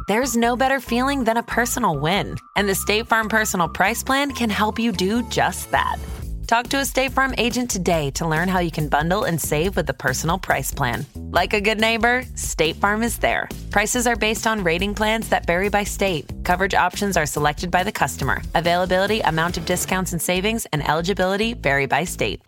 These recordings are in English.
There's no better feeling than a personal win. And the State Farm Personal Price Plan can help you do just that. Talk to a State Farm agent today to learn how you can bundle and save with the Personal Price Plan. Like a good neighbor, State Farm is there. Prices are based on rating plans that vary by state. Coverage options are selected by the customer. Availability, amount of discounts and savings, and eligibility vary by state.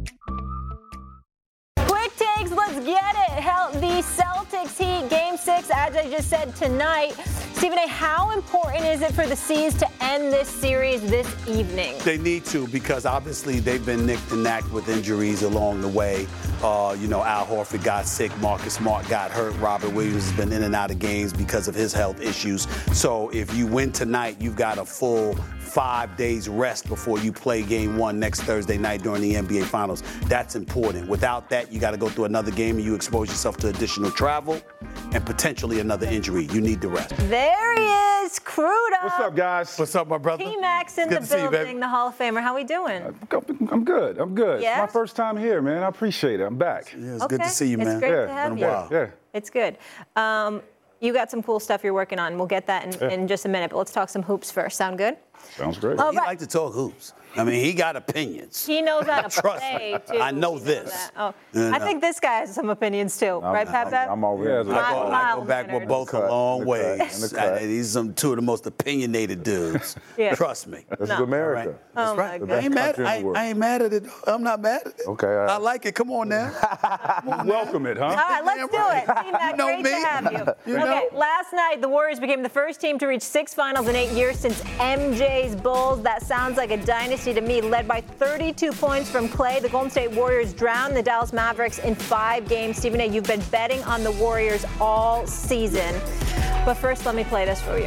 Quick takes, let's get it. The Celtics Heat Game 6, as I just said, tonight. Stephen A., how important is it for the C's to end this series this evening? They need to, because obviously they've been nicked and knacked with injuries along the way. Al Horford got sick, Marcus Smart got hurt, Robert Williams has been in and out of games because of his health issues. So if you win tonight, you've got a full 5 days rest before you play game 1 next Thursday night during the NBA Finals. That's important. Without that, you got to go through another game and you expose yourself to additional travel and potentially another injury. You need the rest. There he is, Crudo. What's up, guys? What's up, my brother? T-Max in the building, the Hall of Famer. How we doing? I'm good. Yeah? It's my first time here, man. I appreciate it. I'm back. Yeah, it's good to see you, man. It's great to have you. Yeah. It's good. You got some cool stuff you're working on. We'll get that in just a minute, but let's talk some hoops first. Sound good? Sounds great. All He right. like to talk hoops. I mean, he got opinions. He knows how to Trust play, me. too. I know He knows this. that. Oh, You know. I think this guy has some opinions, too. Right, Pap? I'm already. I go back with both a long ways. In the cut. These are two of the most opinionated dudes. Yeah. Trust me. This is America. Right. Oh, That's right. my God. I ain't mad. country in the world. I ain't mad at it. I'm not mad at it. Okay. I like it. Come on now. Welcome it, huh? All right, let's do it. T-Mac, You know great me. to have you. You Okay, know. last night, the Warriors became the first team to reach 6 finals in 8 years since MJ's Bulls. That sounds like a dynasty to me, led by 32 points from Clay. The Golden State Warriors drowned the Dallas Mavericks in 5 games. Stephen A., you've been betting on the Warriors all season. But first, let me play this for you.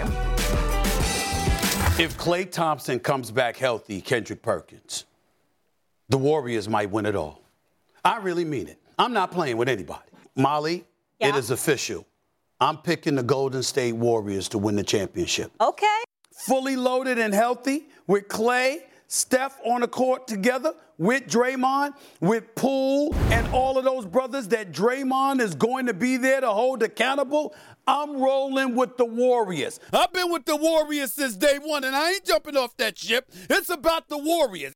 If Klay Thompson comes back healthy, Kendrick Perkins, the Warriors might win it all. I really mean it. I'm not playing with anybody. Molly, Yeah. It is official. I'm picking the Golden State Warriors to win the championship. Okay. Fully loaded and healthy with Klay, Steph on the court together, with Draymond, with Poole, and all of those brothers that Draymond is going to be there to hold accountable. I'm rolling with the Warriors. I've been with the Warriors since day one, and I ain't jumping off that ship. It's about the Warriors.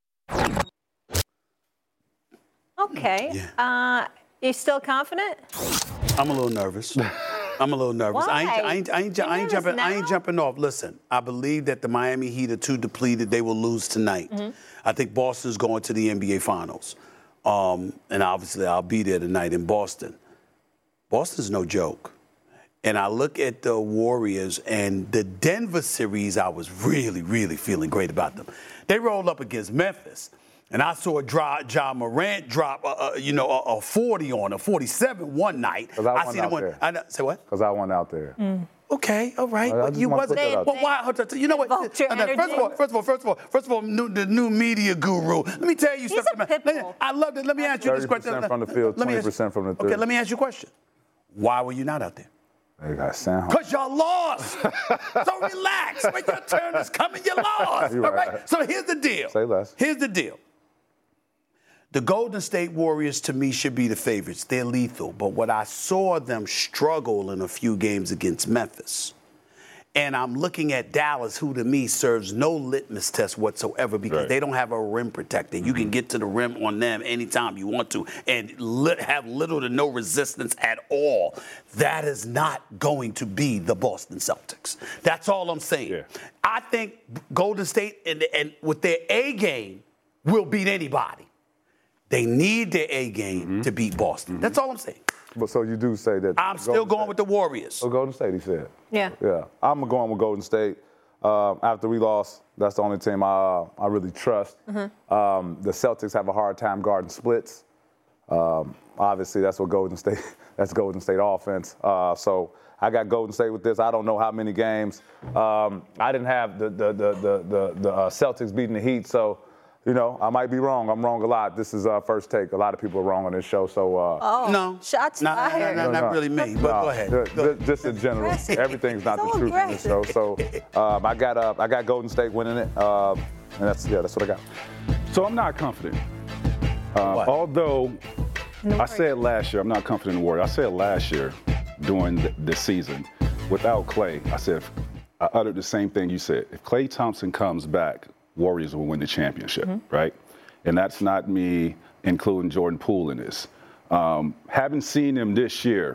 Okay. Yeah. You still confident? I'm a little nervous. I'm a little nervous. Why? I ain't You're nervous jumping off. Listen, I believe that the Miami Heat are too depleted. They will lose tonight. Mm-hmm. I think Boston's going to the NBA Finals. And obviously I'll be there tonight in Boston. Boston's no joke. And I look at the Warriors and the Denver series, I was really, really feeling great about them. They rolled up against Memphis. And I saw Ja Morant drop, a 40 on a 47 one night. Because I won out there. Say what? Because I went out there. Okay, all right. I But just you want to wasn't. put that out But why? You know what? Vulture energy. First of all, the new media guru. Let me tell you He's something. a pit bull. I love it. Let me ask you this question. 30% from the field, 20% from the Okay, third. let me ask you a question. Why were you not out there? They got sound. Because y'all lost. So relax. When your turn is coming, you lost. You're All right? right. So here's the deal. Say less. Here's the deal. The Golden State Warriors, to me, should be the favorites. They're lethal. But what I saw them struggle in a few games against Memphis, and I'm looking at Dallas, who to me serves no litmus test whatsoever because they don't have a rim protector. You can get to the rim on them anytime you want to and have little to no resistance at all. That is not going to be the Boston Celtics. That's all I'm saying. Yeah. I think Golden State and with their A game will beat anybody. They need their A game to beat Boston. That's all I'm saying. But so you do say that. I'm still going with the Warriors. Oh, Golden State, he said. Yeah. Yeah. I'm going with Golden State. After we lost, that's the only team I really trust. The Celtics have a hard time guarding splits. Obviously, that's what Golden State. That's Golden State offense. So I got Golden State with this. I don't know how many games. I didn't have the Celtics beating the Heat, so. You know, I might be wrong. I'm wrong a lot. This is First Take. A lot of people are wrong on this show, so. No. Shots fired. Not really me, but go ahead. Just in general. Aggressive. Everything's not So the truth in this show. So I got Golden State winning it. And that's what I got. So I'm not confident. Although I said last year, I'm not confident in the Warriors. I said last year during this season without Klay, I uttered the same thing you said. If Klay Thompson comes back, Warriors will win the championship, right? And that's not me including Jordan Poole in this. Having seen him this year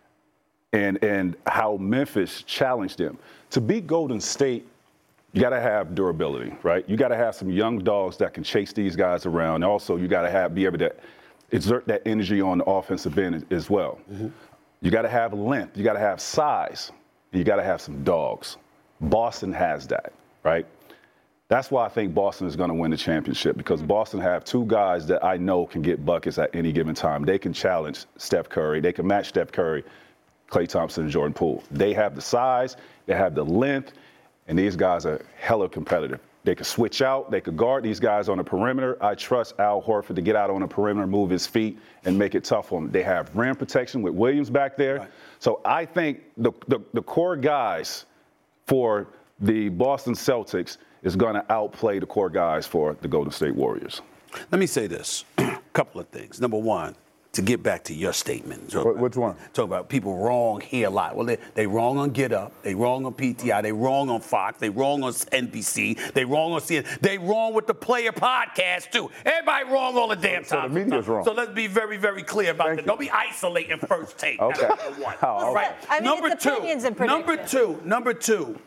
and how Memphis challenged him, to beat Golden State, you got to have durability, right? You got to have some young dogs that can chase these guys around. Also, you got to be able to exert that energy on the offensive end as well. You got to have length. You got to have size. And you got to have some dogs. Boston has that, right? That's why I think Boston is going to win the championship, because Boston have two guys that I know can get buckets at any given time. They can challenge Steph Curry. They can match Steph Curry, Klay Thompson, and Jordan Poole. They have the size. They have the length. And these guys are hella competitive. They could switch out. They could guard these guys on the perimeter. I trust Al Horford to get out on the perimeter, move his feet, and make it tough on them. They have rim protection with Williams back there. Right. So I think the core guys for the Boston Celtics is going to outplay the core guys for the Golden State Warriors. Let me say this. A couple of things. Number one, to get back to your statement. Which one? Talk about people wrong here a lot. Well, they wrong on Get Up. They wrong on PTI. They wrong on Fox. They wrong on NBC. They wrong on CNN. They wrong with the Player podcast, too. Everybody wrong all the damn time. So the media's wrong. So let's be very, very clear about that. Don't be isolating First Take. Okay. That's number one. Oh, okay. Right. I mean, it's opinions and predictions. Number two,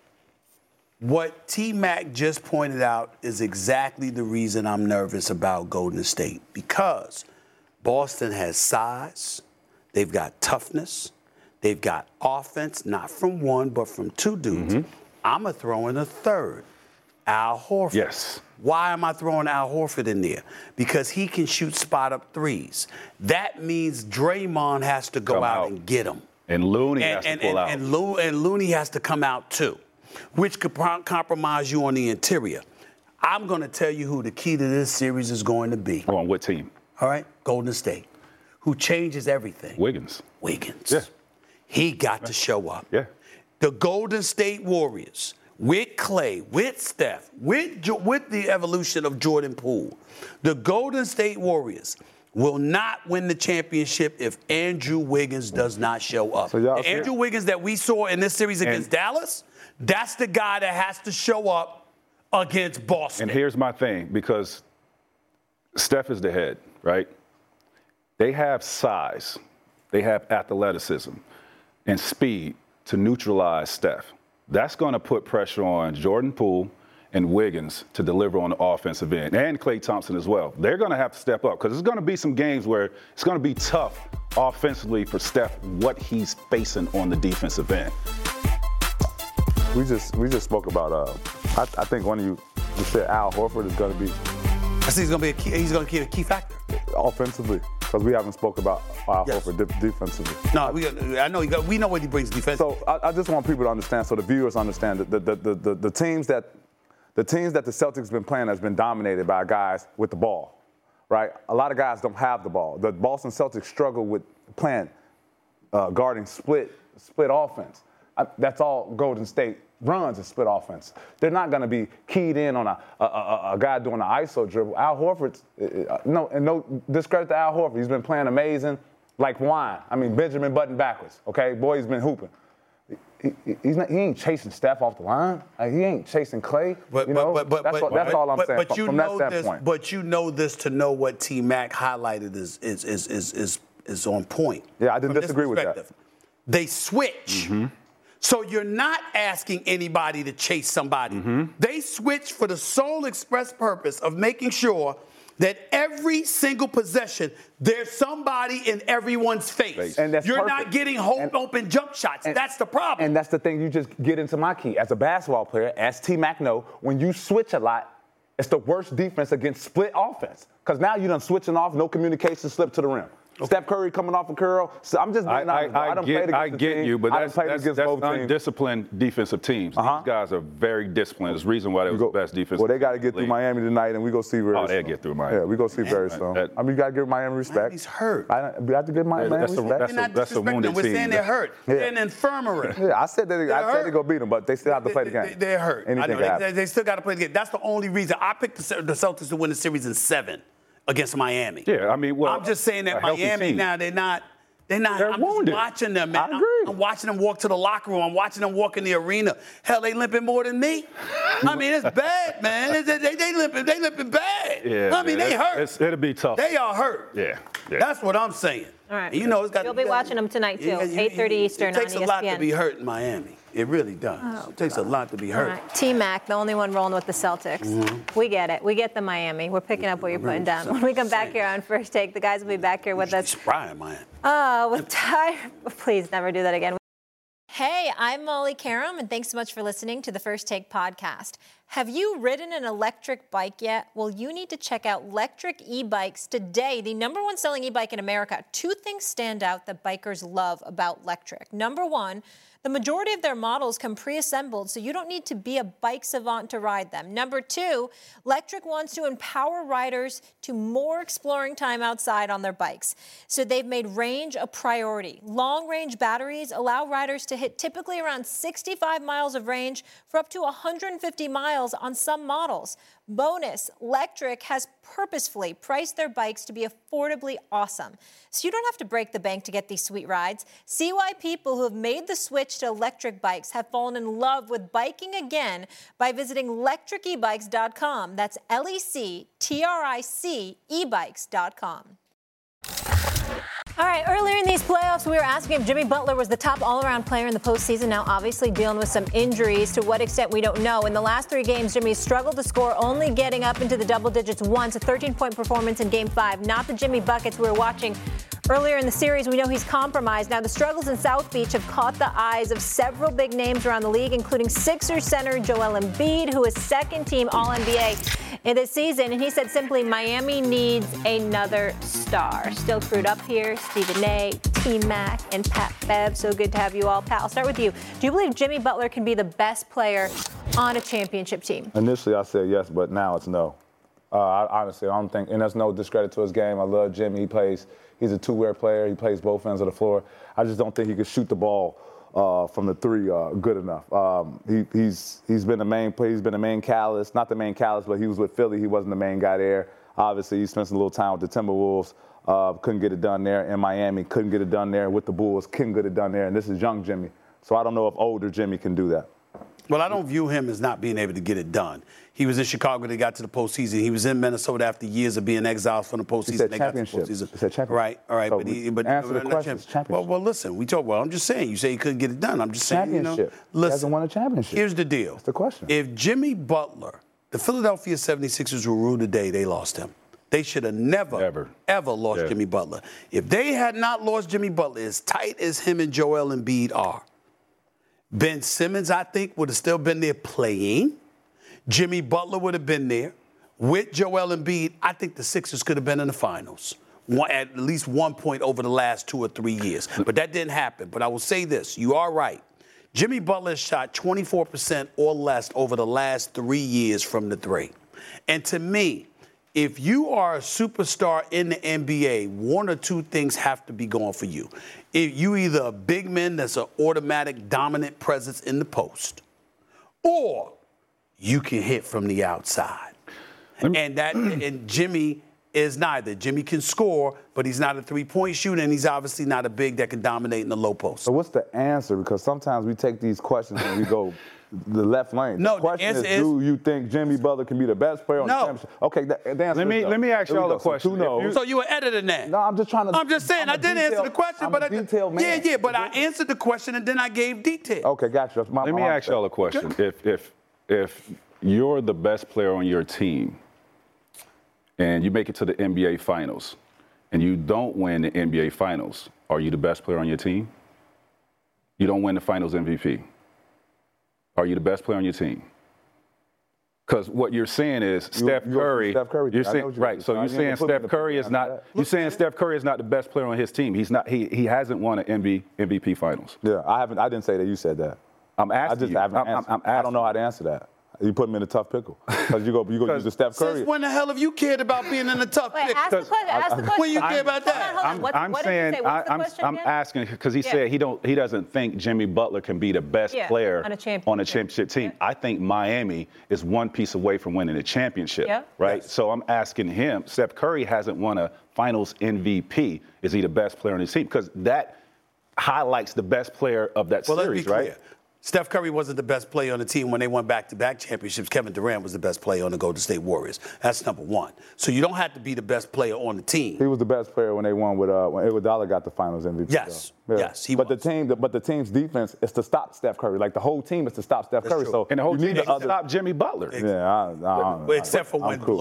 what T-Mac just pointed out is exactly the reason I'm nervous about Golden State, because Boston has size, they've got toughness, they've got offense, not from one, but from two dudes. I'm going to throw in a third, Al Horford. Yes. Why am I throwing Al Horford in there? Because he can shoot spot-up threes. That means Draymond has to go out and get them. And Looney has to pull out. And Looney has to come out, too, which could compromise you on the interior. I'm going to tell you who the key to this series is going to be. On what team? All right, Golden State, who changes everything. Wiggins. Yeah. He got to show up. Yeah. The Golden State Warriors, with Klay, with Steph, with the evolution of Jordan Poole, the Golden State Warriors will not win the championship if Andrew Wiggins does not show up. So the Andrew Wiggins that we saw in this series against Dallas, that's the guy that has to show up against Boston. And here's my thing, because Steph is the head, right? They have size, they have athleticism and speed to neutralize Steph. That's going to put pressure on Jordan Poole and Wiggins to deliver on the offensive end, and Klay Thompson as well. They're going to have to step up, because there's going to be some games where it's going to be tough offensively for Steph, what he's facing on the defensive end. We just spoke about, I think one of you said Al Horford is going to be. I think he's going to be a key factor. Offensively, because we haven't spoke about Al Horford defensively. No, we know what he brings defensively. So I just want people to understand, so the viewers understand that the teams that the Celtics have been playing has been dominated by guys with the ball, right? A lot of guys don't have the ball. The Boston Celtics struggle with playing, guarding split offense. That's all Golden State runs, is split offense. They're not going to be keyed in on a guy doing an ISO dribble. Al Horford's, no discredit to Al Horford. He's been playing amazing like wine. I mean, Benjamin Button backwards, okay? Boy, he's been hooping. He ain't chasing Steph off the line. Like, he ain't chasing Klay. That's all I'm saying from that standpoint. But you know this to know what T-Mac highlighted is on point. Yeah, I didn't disagree with that. They switch. So you're not asking anybody to chase somebody. They switch for the sole express purpose of making sure that every single possession, there's somebody in everyone's face. And that's You're perfect. not getting open jump shots. That's the problem. And that's the thing, you just get into my key. As a basketball player, as T-Mac know, when you switch a lot, it's the worst defense against split offense. Because now you done switching off, no communication, slip to the rim. Steph Curry coming off a curl. So I'm just being honest. I get you, but that's undisciplined defensive teams. These guys are very disciplined. There's a reason why they were the best defense. Well, they got to get through Miami tonight, and we go see very soon. They'll get through Miami. Yeah, we go see very soon. I mean, you got to give Miami respect. He's hurt. We have to give Miami respect. That's a wounded team. We're saying they're hurt. They're in an infirmary. Yeah, I said they're going to beat them, but they still have to play the game. They're hurt. They still got to play the game. That's the only reason. I picked the Celtics to win the series in 7. Against Miami. Yeah, I mean, well, I'm just saying that Miami now, they're not They're not. I'm just watching them, man. I agree. I'm watching them walk to the locker room. I'm watching them walk in the arena. Hell, they limping more than me. I mean, it's bad, man. They limping bad. Yeah, I mean, they hurt. It'll be tough. They are hurt. Yeah. That's what I'm saying. All right. And it's got. You'll be watching them tonight too, 8:30 Eastern on ESPN. It takes a lot to be hurt in Miami. It really does. It takes a lot to be hurt. Right. T-Mac, the only one rolling with the Celtics. Mm-hmm. We get it. We get the Miami. We're picking up what you're putting down. When we come back here on First Take, the guys will be back here with us. With Ty. Please never do that again. Hey, I'm Molly Karam, and thanks so much for listening to the First Take podcast. Have you ridden an electric bike yet? Well, you need to check out Electric E-Bikes today, the #1 selling e-bike in America. 2 things stand out that bikers love about Electric. Number 1, the majority of their models come pre-assembled, so you don't need to be a bike savant to ride them. Number 2, Electric wants to empower riders to more exploring time outside on their bikes. So they've made range a priority. Long-range batteries allow riders to hit typically around 65 miles of range for up to 150 miles on some models. Bonus, Electric has purposefully priced their bikes to be affordably awesome. So you don't have to break the bank to get these sweet rides. See why people who have made the switch to electric bikes have fallen in love with biking again by visiting electricebikes.com. That's LECTRIC ebikes.com. All right, earlier in these playoffs, we were asking if Jimmy Butler was the top all-around player in the postseason. Now, obviously dealing with some injuries. To what extent, we don't know. In the last 3 games, Jimmy struggled to score, only getting up into the double digits once, a 13-point performance in Game 5. Not the Jimmy buckets we were watching earlier in the series. We know he's compromised. Now, the struggles in South Beach have caught the eyes of several big names around the league, including Sixers center Joel Embiid, who is second-team All-NBA in this season. And he said simply, Miami needs another star. Still crewed up here, Stephen A, T-Mac, and Pat Bev. So good to have you all. Pat, I'll start with you. Do you believe Jimmy Butler can be the best player on a championship team? Initially, I said yes, but now it's no. Honestly, I don't think, and that's no discredit to his game. I love Jimmy. He's a two-way player. He plays both ends of the floor. I just don't think he can shoot the ball from the 3 good enough. He's been the main player. He's been the main catalyst. Not the main catalyst, but he was with Philly. He wasn't the main guy there. Obviously, he spent a little time with the Timberwolves. Couldn't get it done there. In Miami, couldn't get it done there. With the Bulls, couldn't get it done there. And this is young Jimmy. So I don't know if older Jimmy can do that. Well, I don't view him as not being able to get it done. He was in Chicago. They got to the postseason. He was in Minnesota after years of being exiled from the postseason. He said they championship. Got to the postseason. He said championship. Right, all right. So answer the question. Championship. Well, listen. I'm just saying. You say he couldn't get it done. I'm just saying. Championship. Listen, he hasn't won a championship. Here's the deal. That's the question. If Jimmy Butler, the Philadelphia 76ers were ruled today, they lost him. They should have never, ever lost Jimmy Butler. If they had not lost Jimmy Butler, as tight as him and Joel Embiid are, Ben Simmons, I think, would have still been there playing. Jimmy Butler would have been there. With Joel Embiid, I think the Sixers could have been in the finals at least 1 point over the last 2 or 3 years. But that didn't happen. But I will say this. You are right. Jimmy Butler shot 24% or less over the last 3 years from the 3. And to me, if you are a superstar in the NBA, 1 or 2 things have to be going for you. If you either a big man that's an automatic dominant presence in the post, or you can hit from the outside. And Jimmy is neither. Jimmy can score, but he's not a three-point shooter, and he's obviously not a big that can dominate in the low post. So what's the answer? Because sometimes we take these questions and we go the left lane. No, the question is, do you think Jimmy Butler can be the best player on the championship? Okay, the answer is no. Let me ask y'all a question. So you were editing that? No, I'm just trying to. I'm just saying I didn't answer the question, but I answered the question and then I gave detail. Okay, gotcha. Let me ask y'all a question. If you're the best player on your team and you make it to the NBA Finals and you don't win the NBA Finals, are you the best player on your team? You don't win the Finals MVP. Are you the best player on your team? Because what you're saying is Steph Curry. You're saying, right. So you're saying Steph Curry is not. You're saying Steph Curry is not the best player on his team. He's not. He hasn't won an MVP Finals. Yeah, I haven't. I didn't say that. You said that. I'm asking you. I don't know how to answer that. You put him in a tough pickle because you go use the Steph Curry. Since when the hell have you cared about being in a tough pickle? Ask the question. When you care about that? I'm asking because he said he doesn't think Jimmy Butler can be the best player on a championship team. I think Miami is one piece away from winning a championship, right? Yes. So I'm asking him. Steph Curry hasn't won a Finals MVP. Is he the best player on his team? Because that highlights the best player of that series, let's be right? clear. Steph Curry wasn't the best player on the team when they won back-to-back championships. Kevin Durant was the best player on the Golden State Warriors. That's number one. So you don't have to be the best player on the team. He was the best player when they won when Iguodala got the Finals MVP. Yes, yes, he was. But the team's defense is to stop Steph Curry. Like the whole team is to stop Steph Curry. True. So And the whole team need to stop Jimmy Butler. Except for when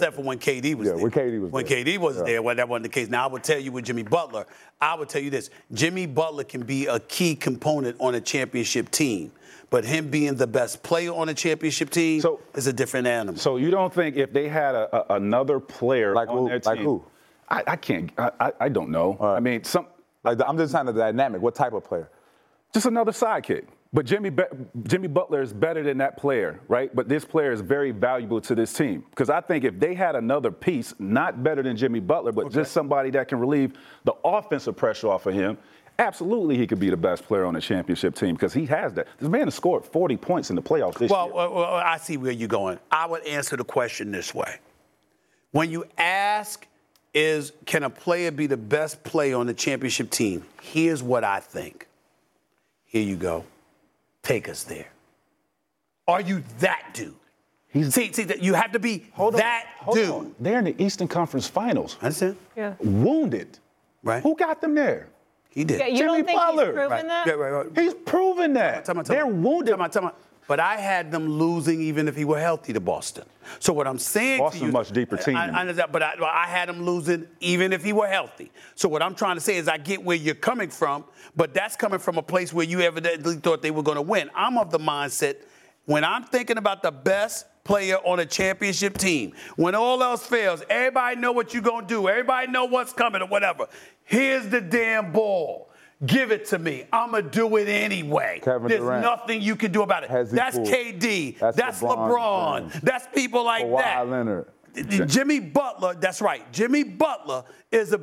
KD was there. When KD was there, well, that wasn't the case. Now I would tell you with Jimmy Butler, I would tell you this: Jimmy Butler can be a key component on a championship team. But him being the best player on a championship team is a different animal. So you don't think if they had another player on their team? Like who? I can't. I don't know. Right. I mean, I'm just trying to dynamic. What type of player? Just another sidekick. But Jimmy Butler is better than that player, right? But this player is very valuable to this team. Because I think if they had another piece, not better than Jimmy Butler, but just somebody that can relieve the offensive pressure off of him, absolutely he could be the best player on the championship team because he has that. This man has scored 40 points in the playoffs this year. Well, I see where you're going. I would answer the question this way. When you ask, can a player be the best player on the championship team? Here's what I think. Here you go. Take us there. Are you that dude? See, you have to be that dude. They're in the Eastern Conference Finals. I understand. Yeah. Wounded. Right. Who got them there? He did. Yeah, you Jimmy don't think Butler. he's proven that? Yeah, right. He's proven that. They're wounded. But I had them losing even if he were healthy to Boston. So what I'm saying Boston to you, a much deeper team. I understand, but I had them losing even if he were healthy. So what I'm trying to say is I get where you're coming from, but that's coming from a place where you evidently thought they were going to win. I'm of the mindset when I'm thinking about the best player on a championship team, when all else fails, everybody know what you're going to do. Everybody know what's coming or whatever. Here's the damn ball. Give it to me. I'm going to do it anyway. Kevin There's Durant. nothing you can do about it. That's KD. That's LeBron. That's people like Kawhi that. Leonard. Jimmy Butler, that's right. Jimmy Butler is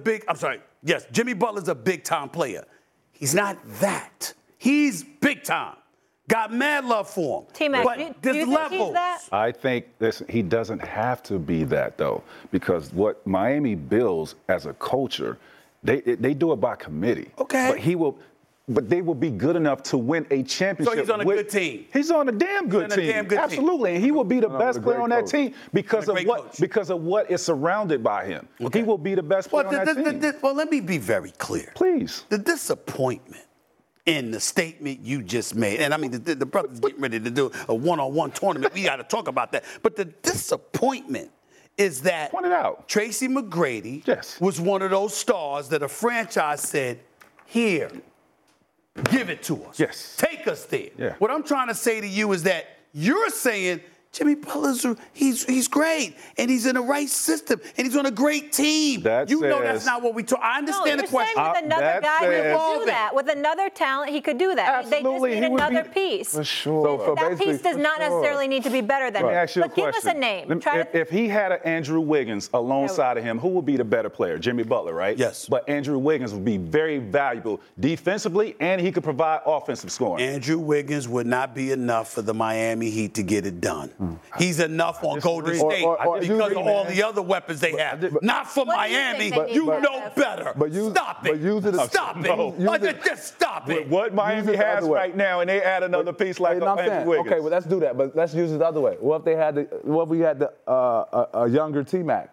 Jimmy Butler's a big-time player. He's not that. He's big-time. Got mad love for him. T-Mac, But do you there's think he's levels. that? I think he doesn't have to be that, though, because what Miami builds as a culture, they do it by committee. Okay. But they will be good enough to win a championship. So he's on a good team. He's on a damn good team. Absolutely. And he will be the best player on that team because of what is surrounded by him. Okay. He will be the best player on that team. Well, let me be very clear. Please. The disappointment in the statement you just made, and I mean, the brother's getting ready to do a one-on-one tournament. We got to talk about that. But the disappointment is that Point it out. Tracy McGrady was one of those stars that a franchise said, here, give it to us. Yes. Take us there. Yeah. What I'm trying to say to you is that you're saying Jimmy Butler's he's great, and he's in the right system, and he's on a great team. That's not what we talk. I understand the question. With another guy, he could do that. With another talent, he could do that. Absolutely. They just need another piece. For sure. So that piece does not necessarily need to be better than him. Let me ask you a But give question. us a name. If he had an Andrew Wiggins alongside of him, who would be the better player? Jimmy Butler, right? Yes. But Andrew Wiggins would be very valuable defensively, and he could provide offensive scoring. Andrew Wiggins would not be enough for the Miami Heat to get it done. He's enough on Golden State because of all the other weapons they have. Not for Miami. You know better. Stop it. Stop it. Just stop it. What Miami has right now, and they add another piece like Andrew Wiggins. Okay, well, let's do that, but let's use it the other way. What if we had a younger T-Mac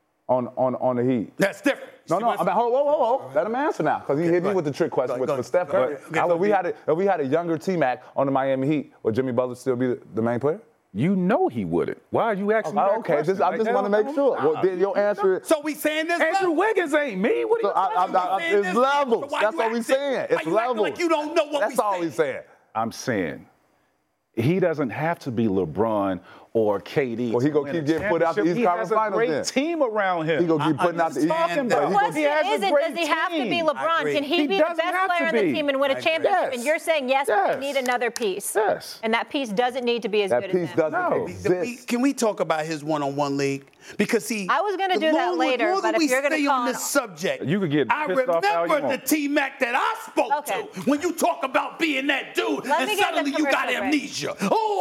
on the Heat? That's different. No, I mean, hold. Let him answer now, because he hit me with the trick question with Steph Curry. If we had a younger T-Mac on the Miami Heat, would Jimmy Butler still be the main player? You know he wouldn't. Why are you asking me that question? I just want to make sure. Well, then your answer is... So we saying this Andrew Wiggins ain't me. What are you talking about? It's levels. That's what we saying. It's levels. Like you don't know what That's all we saying. I'm saying he doesn't have to be LeBron or KD. Well, he gonna keep getting put out the East Conference Finals. He has a great team around him. He gonna keep putting out the East. The question isn't, does he have to be LeBron? Can he be the best player on the team and win a championship? And you're saying yes, but we need another piece. Yes. And that piece doesn't need to be as good as him. That piece doesn't exist. Can we talk about his one-on-one league? Because I was going to do that later, but if you're going to call on this subject, you could get I pissed off how you remember want. the T-Mac that I spoke to when you talk about being that dude, and suddenly you got amnesia.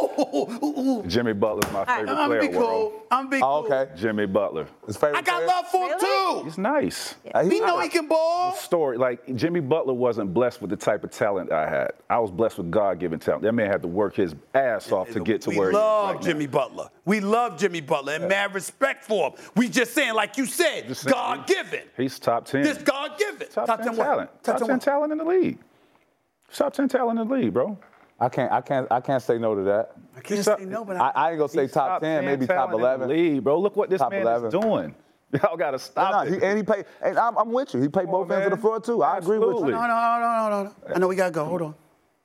Jimmy Butler's my favorite player. I'm big cool. Okay. Jimmy Butler. His favorite I got player? love for him too. He's nice. We know he can ball. Story like Jimmy Butler wasn't blessed with the type of talent I had. I was blessed with God-given talent. That man had to work his ass off to get to where he is. We love right Jimmy Butler. We love Jimmy Butler and mad respect for him. We just saying, like you said, God-given. He's top 10. This God-given. Top 10 talent. Top 10 talent in the league. Top 10 talent in the league, bro. I can't say no to that. I can't say no, but I ain't gonna say top 10, maybe top 11. League, bro. Look what this top man 11. is doing. Y'all gotta stop it. And he played. And I'm with you. He played both ends of the floor too. I agree with you. No. I know we gotta go. Hold on.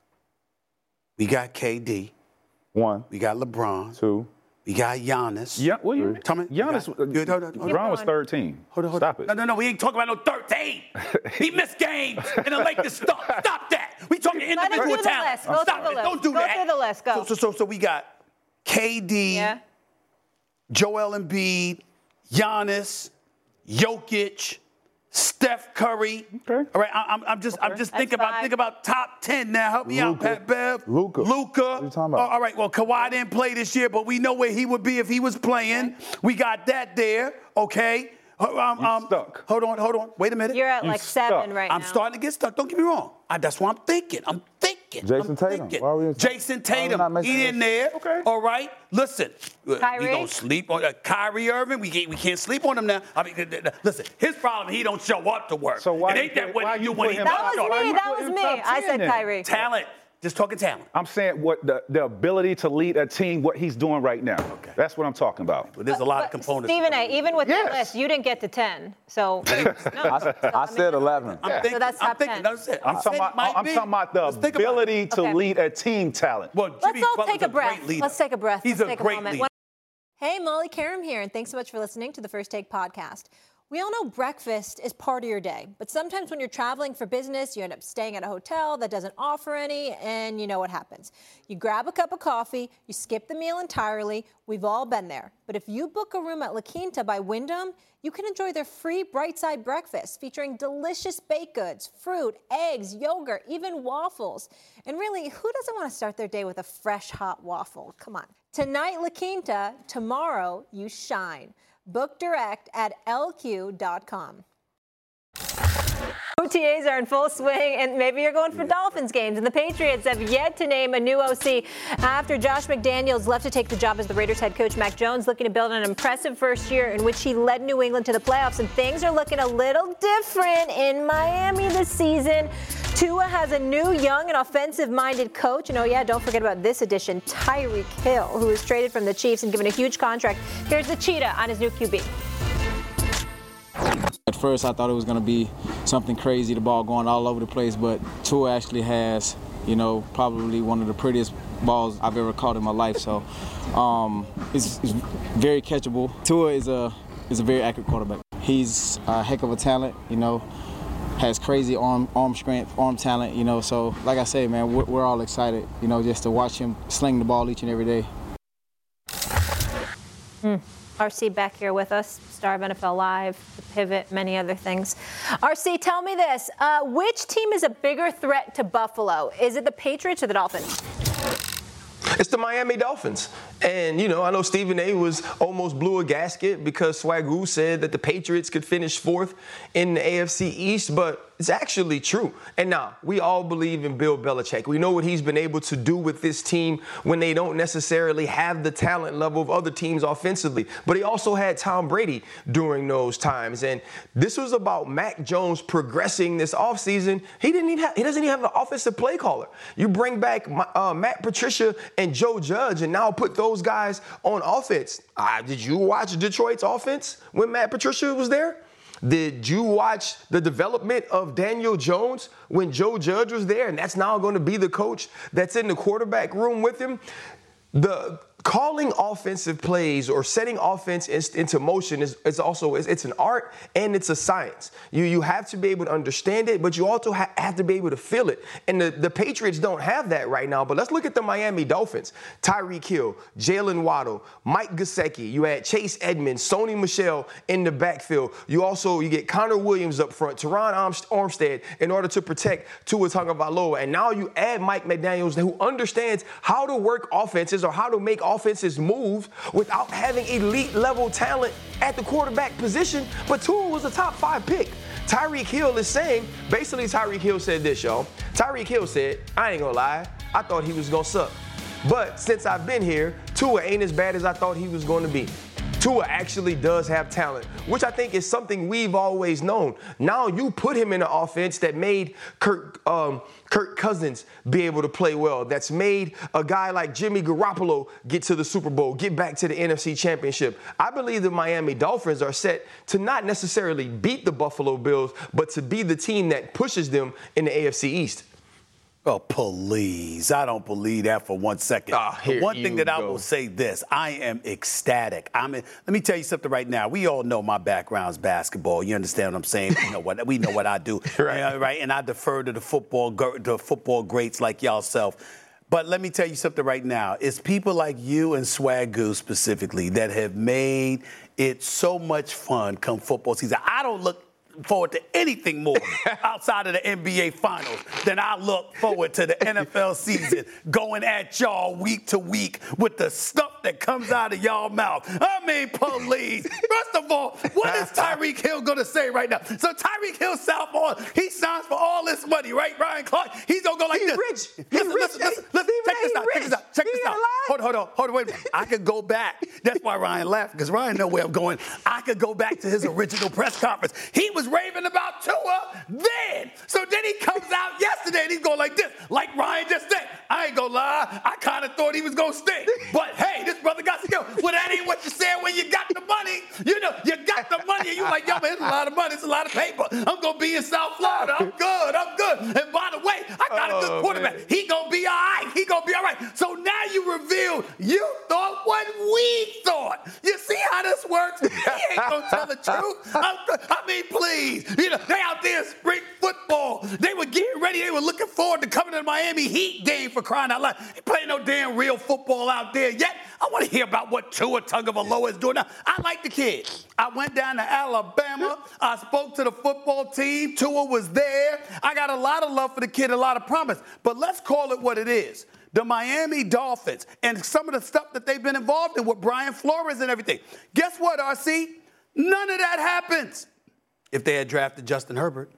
We got KD. 1. We got LeBron. 2. We got Giannis. Yeah, what you Tell me. Giannis. LeBron was 13. Hold on. Stop it. No. We ain't talking about no 13. He missed games and the Lakers stuff. Stop that. We talking individual talent. Go through the list. Don't do that. Go through the list. Go. So we got KD, Joel Embiid, Giannis, Jokic, Steph Curry. Okay. All right. I'm just think about top 10 now. Help me out, Pat Bev. Luka. What are you talking about? All right. Well, Kawhi didn't play this year, but we know where he would be if he was playing. We got that there. Okay. Stuck. Hold on. Wait a minute. You're at like 7 right now. I'm starting to get stuck. Don't get me wrong. That's what I'm thinking. Jason Tatum. Why are we Jason Tatum. He in there. Okay. All right. Listen. Kyrie? We gonna sleep on Kyrie Irving. We can't sleep on him now. I mean, listen. His problem. He don't show up to work. So why it ain't that what you when he That was me. I said Kyrie. Talent. Just talking talent. I'm saying what the ability to lead a team, what he's doing right now. Okay. That's what I'm talking about. But there's a lot of components. Stephen A., even with the list, you didn't get to 10. So I said 11. So that's top 10. I'm talking about the ability to lead a team talent. Well, Let's all take a breath. Let's take a breath. He's a great leader. Hey, Molly Karam here, and thanks so much for listening to the First Take podcast. We all know breakfast is part of your day, but sometimes when you're traveling for business, you end up staying at a hotel that doesn't offer any, and you know what happens. You grab a cup of coffee, you skip the meal entirely. We've all been there. But if you book a room at La Quinta by Wyndham, you can enjoy their free Bright Side breakfast featuring delicious baked goods, fruit, eggs, yogurt, even waffles. And really, who doesn't want to start their day with a fresh, hot waffle? Come on. Tonight, La Quinta. Tomorrow, you shine. Book direct at lq.com. OTAs are in full swing, and maybe you're going for Dolphins games. And the Patriots have yet to name a new OC after Josh McDaniels left to take the job as the Raiders head coach. Mac Jones looking to build an impressive first year in which he led New England to the playoffs, and things are looking a little different in Miami this season. Tua has a new, young, and offensive-minded coach. And don't forget about this addition, Tyreek Hill, who was traded from the Chiefs and given a huge contract. Here's the Cheetah on his new QB. At first, I thought it was going to be something crazy, the ball going all over the place, but Tua actually has, probably one of the prettiest balls I've ever caught in my life. So it's very catchable. Tua is a very accurate quarterback. He's a heck of a talent, has crazy arm strength, arm talent, so like I say, man, we're all excited, just to watch him sling the ball each and every day. RC back here with us, star of NFL Live, The Pivot, many other things. RC, tell me this. Which team is a bigger threat to Buffalo? Is it the Patriots or the Dolphins? It's the Miami Dolphins. And, I know Stephen A. almost blew a gasket because Swagoo said that the Patriots could finish 4th in the AFC East, but it's actually true. And now, we all believe in Bill Belichick. We know what he's been able to do with this team when they don't necessarily have the talent level of other teams offensively. But he also had Tom Brady during those times. And this was about Mac Jones progressing this offseason. He doesn't even have an offensive play caller. You bring back Matt Patricia and Joe Judge and now put those guys on offense. Did you watch Detroit's offense when Matt Patricia was there? Did you watch the development of Daniel Jones when Joe Judge was there? And that's now going to be the coach that's in the quarterback room with him. The calling offensive plays or setting offense into motion is also it's an art and it's a science. You have to be able to understand it, but you also have to be able to feel it. And the Patriots don't have that right now. But let's look at the Miami Dolphins. Tyreek Hill, Jalen Waddle, Mike Gesicki. You had Chase Edmonds, Sony Michel in the backfield. You get Connor Williams up front, Teron Armstead in order to protect Tua Tagovailoa. And now you add Mike McDaniels, who understands how to work offenses or how to make offenses move without having elite level talent at the quarterback position. But Tua was a top 5 pick. Tyreek Hill is saying, basically Tyreek Hill said this, y'all. Tyreek Hill said, I ain't gonna lie, I thought he was gonna suck. But since I've been here, Tua ain't as bad as I thought he was gonna be. Tua actually does have talent, which I think is something we've always known. Now you put him in an offense that made Kirk Cousins be able to play well, that's made a guy like Jimmy Garoppolo get to the Super Bowl, get back to the NFC Championship. I believe the Miami Dolphins are set to not necessarily beat the Buffalo Bills, but to be the team that pushes them in the AFC East. Oh, please. I don't believe that for 1 second. The one thing that I will say this, I am ecstatic. Let me tell you something right now. We all know my background's basketball. You understand what I'm saying? We know what I do. Right? And I defer to the football greats like y'allself. But let me tell you something right now. It's people like you and Swagoo specifically that have made it so much fun come football season. I don't look forward to anything more outside of the NBA Finals than I look forward to the NFL season going at y'all week to week with the stuff that comes out of y'all mouth. I mean, please. First of all, what is Tyreek Hill going to say right now? So Tyreek Hill he signs for all this money, right, Ryan Clark? He's going to go like this. Rich. Listen, check this out. Hold on, wait a minute. I could go back. That's why Ryan laughed, because Ryan know where I'm going. I could go back to his original press conference. He was raving about Tua then. So then he comes out yesterday and he's going like this, like Ryan just said. I ain't gonna lie, I kind of thought he was gonna stink. But hey, this brother got skill. Well, that ain't what you said when you got the money. You got the money and you like, yo, man, it's a lot of money, it's a lot of paper. I'm gonna be in South Florida. I'm good. And by the way, I got a good quarterback. He gonna be all right. So now you revealed you thought what we thought. You see how this works? He ain't gonna tell the truth. I mean, please. They out there in spring football. They were getting ready. They were looking forward to coming to the Miami Heat game, for crying out loud. They playing no damn real football out there yet. I want to hear about what Tua Tagovailoa is doing now. I like the kid. I went down to Alabama. I spoke to the football team. Tua was there. I got a lot of love for the kid, a lot of promise. But let's call it what it is. The Miami Dolphins and some of the stuff that they've been involved in with Brian Flores and everything. Guess what, RC? None of that happens if they had drafted Justin Herbert.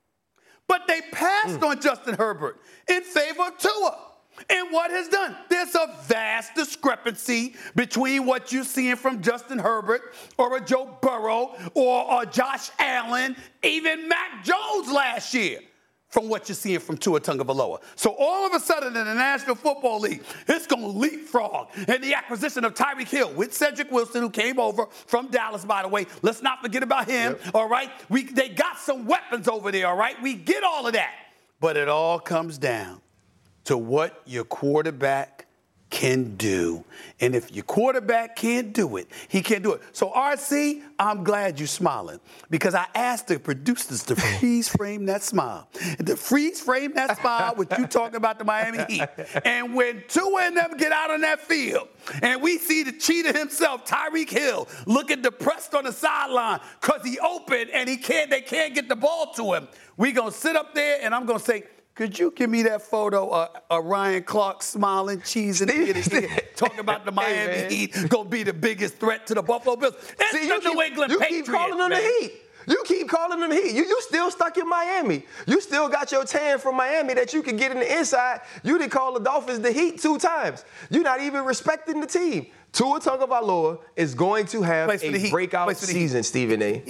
But they passed on Justin Herbert in favor of Tua. And what has done? There's a vast discrepancy between what you're seeing from Justin Herbert or a Joe Burrow or Josh Allen, even Mac Jones last year, from what you're seeing from Tua Tagovailoa. So all of a sudden in the National Football League, it's going to leapfrog. And the acquisition of Tyreek Hill with Cedric Wilson, who came over from Dallas, by the way. Let's not forget about him, all right? They got some weapons over there, all right? We get all of that. But it all comes down to what your quarterback can do. And if your quarterback can't do it, he can't do it. So, RC, I'm glad you're smiling, because I asked the producers to freeze frame that smile. To freeze frame that smile with you talking about the Miami Heat. And when Tua and them get out on that field and we see the cheater himself, Tyreek Hill, looking depressed on the sideline because he open and they can't get the ball to him, we going to sit up there and I'm going to say, could you give me that photo of Ryan Clark smiling, cheesing, talking about the Miami Heat going to be the biggest threat to the Buffalo Bills? It's the New England Patriots. You keep calling them the Heat. You keep calling them Heat. You still stuck in Miami. You still got your tan from Miami that you can get in the inside. You didn't call the Dolphins the Heat 2 times. You're not even respecting the team. Tua Tagovailoa is going to have a breakout season, Stephen A.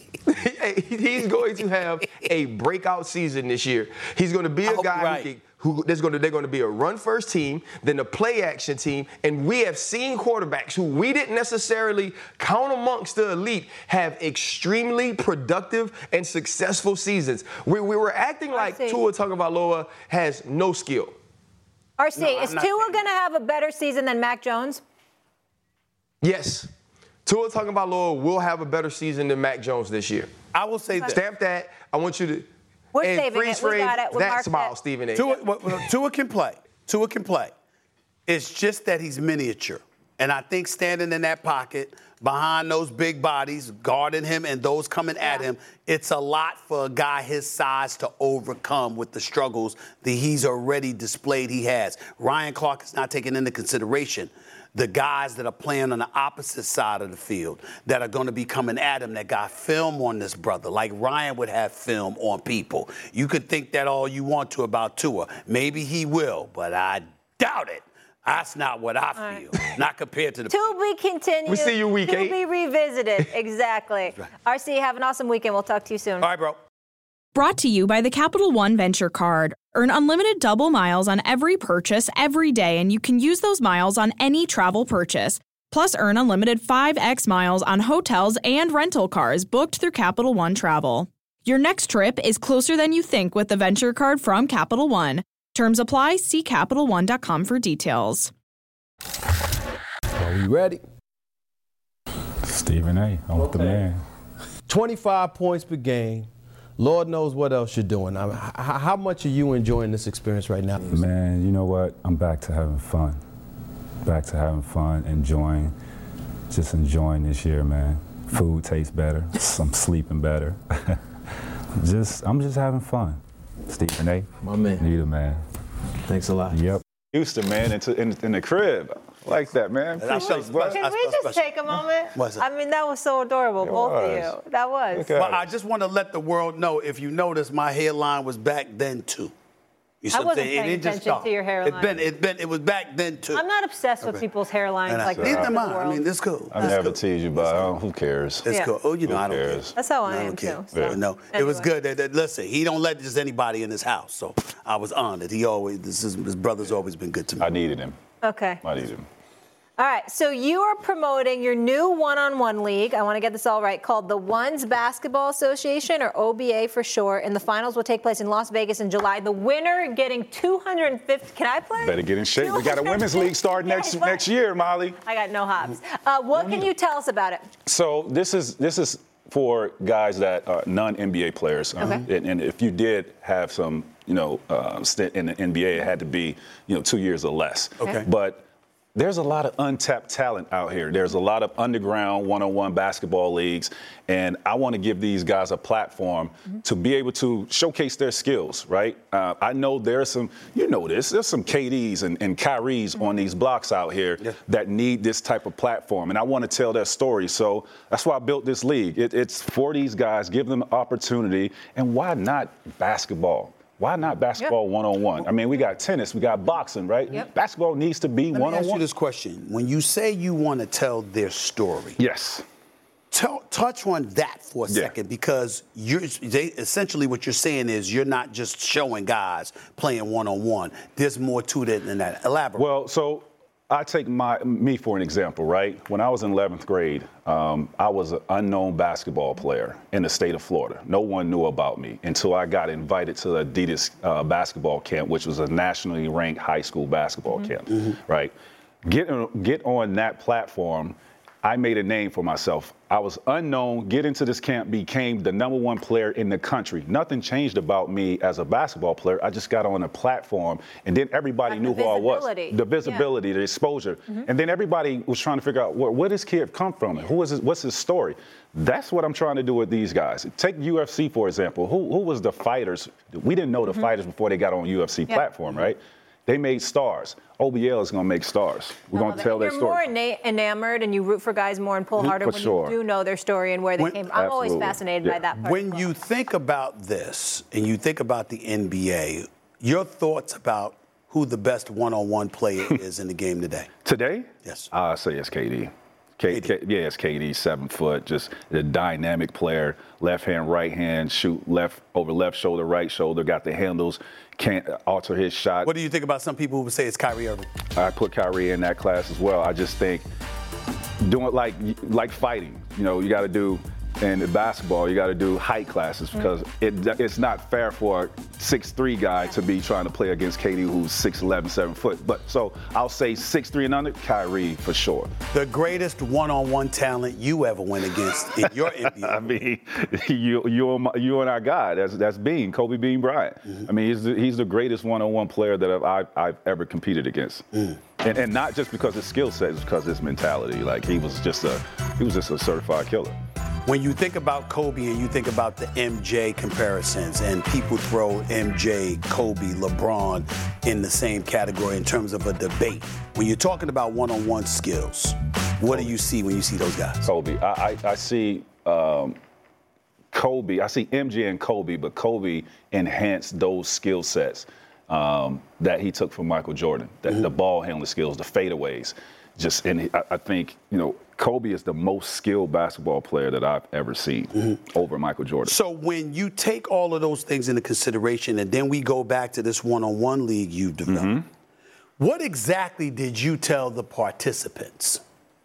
He's going to have a breakout season this year. He's going to be a guy they're going to be a run-first team, then a play-action team, and we have seen quarterbacks who we didn't necessarily count amongst the elite have extremely productive and successful seasons. We were acting like Tua Tagovailoa has no skill. RC, is Tua going to have a better season than Mac Jones? Yes. Tua Tagovailoa will have a better season than Mac Jones this year. I will say this. Stamp that. I want you to. We're and saving freeze it. We frame got it. We that marked smile, it. Stephen A. Tua can play. Tua can play. It's just that he's miniature. And I think standing in that pocket, behind those big bodies, guarding him and those coming at him, it's a lot for a guy his size to overcome with the struggles that he's already displayed he has. Ryan Clark is not taking into consideration the guys that are playing on the opposite side of the field that are going to be coming at him that got film on this brother, like Ryan would have film on people. You could think that all you want to about Tua. Maybe he will, but I doubt it. That's not what I feel. Not compared to the. To be continued. We see you week 8. To be revisited. Exactly. Right. RC, have an awesome weekend. We'll talk to you soon. All right, bro. Brought to you by the Capital One Venture Card. Earn unlimited double miles on every purchase every day, and you can use those miles on any travel purchase. Plus, earn unlimited 5x miles on hotels and rental cars booked through Capital One Travel. Your next trip is closer than you think with the Venture Card from Capital One. Terms apply. See CapitalOne.com for details. Are we ready? Stephen A. I'm with the man. 25 points per game. Lord knows what else you're doing. I mean, how much are you enjoying this experience right now? Man, you know what? I'm back to having fun. Back to having fun, enjoying this year, man. Food tastes better. I'm sleeping better. I'm just having fun. Stephen A. My man. You the man. Thanks a lot. Yep. Houston, man, in the crib. I like that, man. Can we just take a moment? What's that? I mean, that was so adorable, both of you. That was. Well, I just want to let the world know, if you notice, my hairline was back then, too. You see I what I'm wasn't saying? paying It just attention to your hairline. It was back then, too. I'm not obsessed with people's hairlines like neither that. am I. I mean, this cool. I never tease you, but who cares? It's cool. Oh, you know, Who I don't care. cares? That's how I No, am, don't care. too. So. No, it was good. Listen, he don't let just anybody in his house, so I was honored. His brother's always been good to me. I needed him. Okay. I needed him. All right, so you are promoting your new one-on-one league. I want to get this all right, called the Ones Basketball Association, or OBA for short, and the finals will take place in Las Vegas in July. The winner getting $250. Can I play? Better get in shape. We got a women's league starting next year, Molly. I got no hops. What can you tell us about it? So this is for guys that are non-NBA players. Okay. And if you did have some, stint in the NBA, it had to be, 2 years or less. Okay. But there's a lot of untapped talent out here. There's a lot of underground one-on-one basketball leagues, and I want to give these guys a platform to be able to showcase their skills, right? I know there's some, there's some KDs and Kyries on these blocks out here that need this type of platform, and I want to tell their story. So that's why I built this league. It's for these guys, give them opportunity, and why not basketball? Why not basketball one-on-one? I mean, we got tennis, we got boxing, right? Yep. Basketball needs to be one-on-one. Let me ask you this question. When you say you want to tell their story, yes. touch on that for a second, because essentially what you're saying is you're not just showing guys playing one-on-one. There's more to it than that. Elaborate. Well, so I take me for an example, right? When I was in 11th grade, I was an unknown basketball player in the state of Florida. No one knew about me until I got invited to the Adidas basketball camp, which was a nationally ranked high school basketball camp, right? Get on that platform. I made a name for myself. I was unknown, get into this camp, became the #1 player in the country. Nothing changed about me as a basketball player. I just got on a platform, and then everybody knew who I was. The visibility, the exposure. And then everybody was trying to figure out where this kid come from, and what's his story. That's what I'm trying to do with these guys. Take UFC, for example. Who was the fighters? We didn't know the fighters before they got on UFC platform, right? They made stars. OBL is going to make stars. We're going to tell their story. You're more enamored and you root for guys more and pull harder when you do know their story and where they came from. I'm always fascinated by that part. When you think about this and you think about the NBA, your thoughts about who the best one-on-one player is in the game today? Today? Yes. I say it's KD. It's KD, 7 foot, just a dynamic player. Left hand, right hand, shoot left over left shoulder, right shoulder, got the handles, can't alter his shot. What do you think about some people who would say it's Kyrie Irving? I put Kyrie in that class as well. I just think doing like fighting. You got to do in basketball, you got to do height classes because it's not fair for a 6'3" guy to be trying to play against KD, who's 6'11", 7 foot. But so I'll say 6'3" and under, Kyrie for sure. The greatest one-on-one talent you ever went against in your NBA. I mean, you and our guy. That's Bean, Kobe Bean Bryant. I mean, he's the greatest one-on-one player that I've ever competed against. And not just because his skill set, it's because his mentality. Like he was just a certified killer. When you think about Kobe and you think about the MJ comparisons, and people throw MJ, Kobe, LeBron in the same category in terms of a debate, when you're talking about one-on-one skills, what do you see when you see those guys? Kobe. I see Kobe. I see MJ and Kobe, but Kobe enhanced those skill sets that he took from Michael Jordan, the ball handling skills, the fadeaways. I think, Kobe is the most skilled basketball player that I've ever seen over Michael Jordan. So when you take all of those things into consideration, and then we go back to this one-on-one league you've developed, what exactly did you tell the participants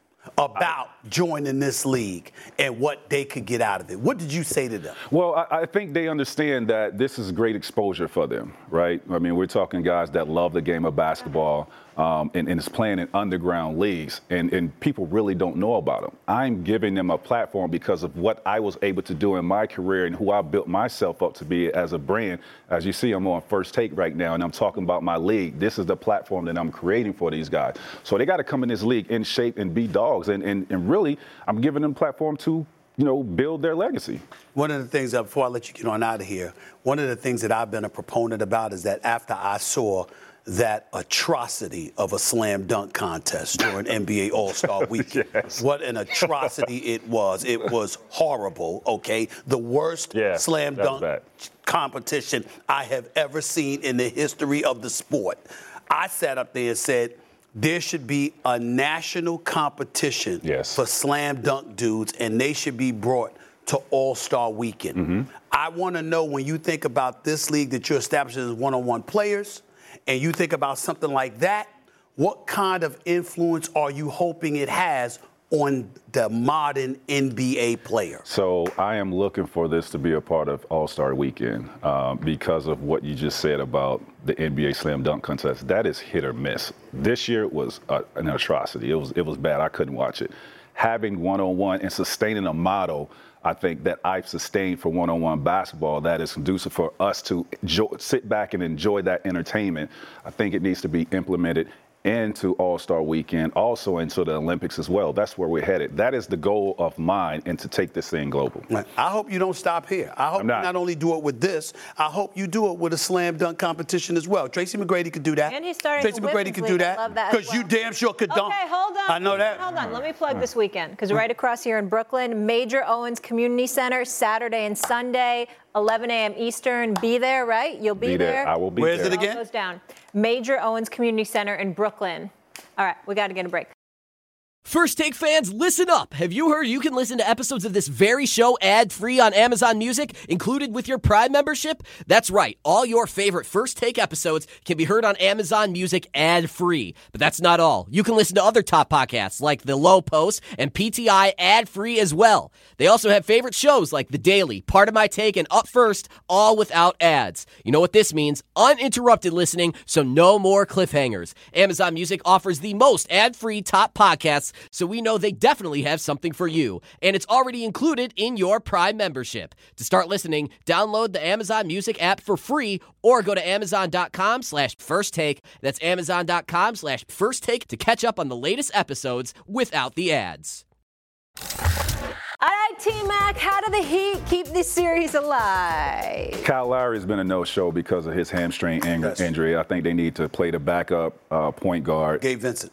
about joining this league and what they could get out of it? What did you say to them? Well, I think they understand that this is great exposure for them, right? I mean, we're talking guys that love the game of basketball and is playing in underground leagues, and people really don't know about them. I'm giving them a platform because of what I was able to do in my career and who I built myself up to be as a brand. As you see, I'm on First Take right now, and I'm talking about my league. This is the platform that I'm creating for these guys. So they got to come in this league in shape and be dogs, and really, I'm giving them a platform to build their legacy. One of the things, before I let you get on out of here, one of the things that I've been a proponent about is that after I saw that atrocity of a slam dunk contest during NBA All-Star Weekend. Yes. What an atrocity it was. It was horrible, okay? The worst slam dunk competition I have ever seen in the history of the sport. I sat up there and said, there should be a national competition for slam dunk dudes, and they should be brought to All-Star Weekend. I want to know, when you think about this league that you're establishing as one-on-one players, and you think about something like that, what kind of influence are you hoping it has on the modern NBA player? So I am looking for this to be a part of All-Star Weekend because of what you just said about the NBA Slam Dunk Contest. That is hit or miss. This year was an atrocity. It was bad. I couldn't watch it. Having one-on-one and sustaining a model, I think, that I've sustained for one-on-one basketball that is conducive for us to sit back and enjoy that entertainment. I think it needs to be implemented into All-Star Weekend, also into the Olympics as well. That's where we're headed. That is the goal of mine, and to take this thing global. I hope you don't stop here. I hope you not only do it with this, I hope you do it with a slam dunk competition as well. Tracy McGrady could do that. And he's starting Tracy McGrady could do that. Because you damn sure could dunk. Okay, hold on. I know that. Hold on. Let me plug this weekend, because right across here in Brooklyn, Major Owens Community Center, Saturday and Sunday, 11 a.m. Eastern. Be there, right? You'll be there. I will be there. there. Where's it again? All goes down. Major Owens Community Center in Brooklyn. All right, we got to get a break. First Take fans, listen up. Have you heard you can listen to episodes of this very show ad-free on Amazon Music, included with your Prime membership? That's right. All your favorite First Take episodes can be heard on Amazon Music ad-free. But that's not all. You can listen to other top podcasts like The Low Post and PTI ad-free as well. They also have favorite shows like The Daily, Part of My Take, and Up First, all without ads. You know what this means? Uninterrupted listening, so no more cliffhangers. Amazon Music offers the most ad-free top podcasts, so we know they definitely have something for you. And it's already included in your Prime membership. To start listening, download the Amazon Music app for free or go to Amazon.com/firsttake. That's Amazon.com/firsttake to catch up on the latest episodes without the ads. All right, T-Mac, how do the Heat keep this series alive? Kyle Lowry has been a no-show because of his hamstring injury. I think they need to play the backup point guard. Gabe Vincent.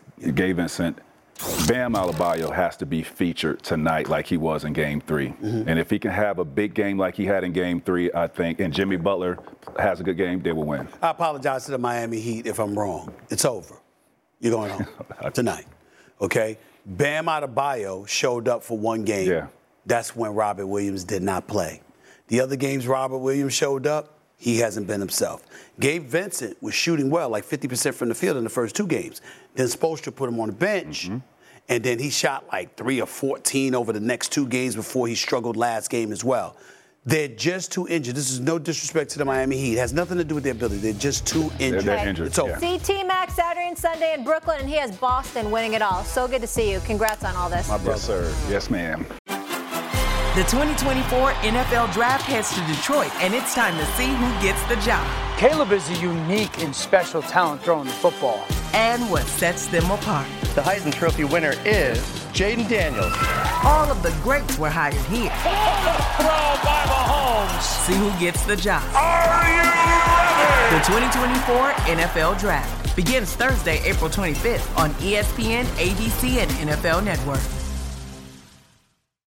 Bam Adebayo has to be featured tonight like he was in Game 3. And if he can have a big game like he had in Game 3, I think, and Jimmy Butler has a good game, they will win. I apologize to the Miami Heat if I'm wrong. It's over. You're going home tonight, okay? Bam Adebayo showed up for one game. Yeah. That's when Robert Williams did not play. The other games Robert Williams showed up, he hasn't been himself. Gabe Vincent was shooting well, like 50% from the field in the first two games. Then Spoelstra put him on the bench, And then he shot like 3 or 14 over the next 2 games before he struggled last game as well. They're just too injured. This is no disrespect to the Miami Heat. It has nothing to do with their ability. They're just too injured. They're injured. So, See T-Mac Saturday and Sunday in Brooklyn, and he has Boston winning it all. So good to see you. Congrats on all this. Yes, sir. Yes, ma'am. The 2024 NFL Draft heads to Detroit, and it's time to see who gets the job. Caleb is a unique and special talent throwing the football. And what sets them apart. The Heisman Trophy winner is Jaden Daniels. All of the greats were hired here. Throw by Mahomes. See who gets the job. Are you ready? The 2024 NFL Draft begins Thursday, April 25th on ESPN, ABC, and NFL Network.